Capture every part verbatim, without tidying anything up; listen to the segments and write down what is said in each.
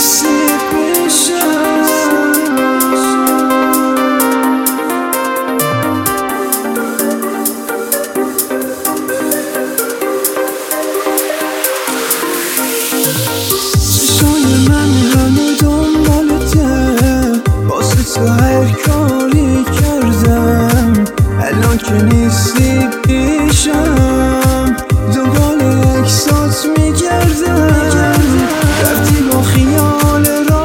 هر کاری کردم الان که نیستی پیشم دنبال عکسات میگردم رفتی با خیال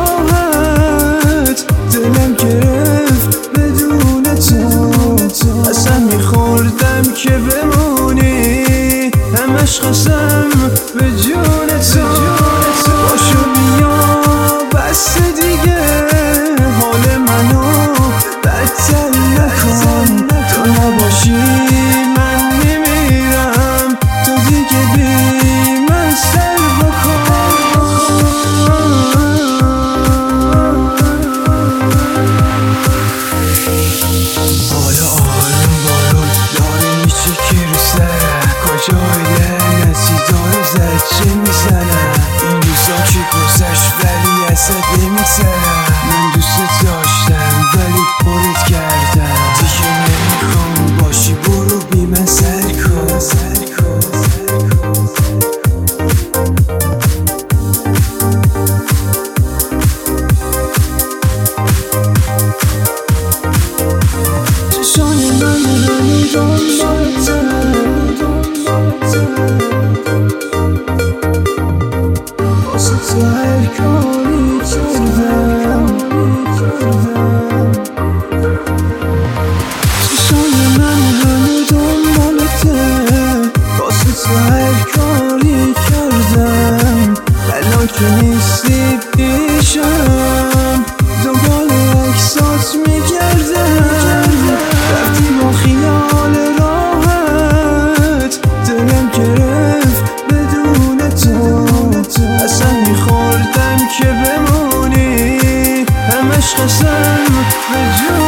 راحت دلم گرفت بدون تو اصلا میخوردم که بمونی همش قسم به جون تو باشو بیا بس دیگه حال منو بدتر نکن تو نباشی من میمیرم تو دیگه بی من سر بکن حالا آروم بارون داره میشه که رو سرم کجای لعنتی داره زد چه میزنم این روزا که گذشت ولی ازت نمیگذرم من دوست داشتم ولی پرت کردم دیگه نمیخوام باشی برو بی من سر کن چشای من هنی دنبالتم واسه تو هر کاری کردم چشای من هنی دنبالتم واسه تو هر کاری کردم الان که نیستی پیشم دنبال عکسات میگردم رفتی با خیال راحت دلم گرفت بدون تو اصلا میخوردم که بمونی همش قسم به جون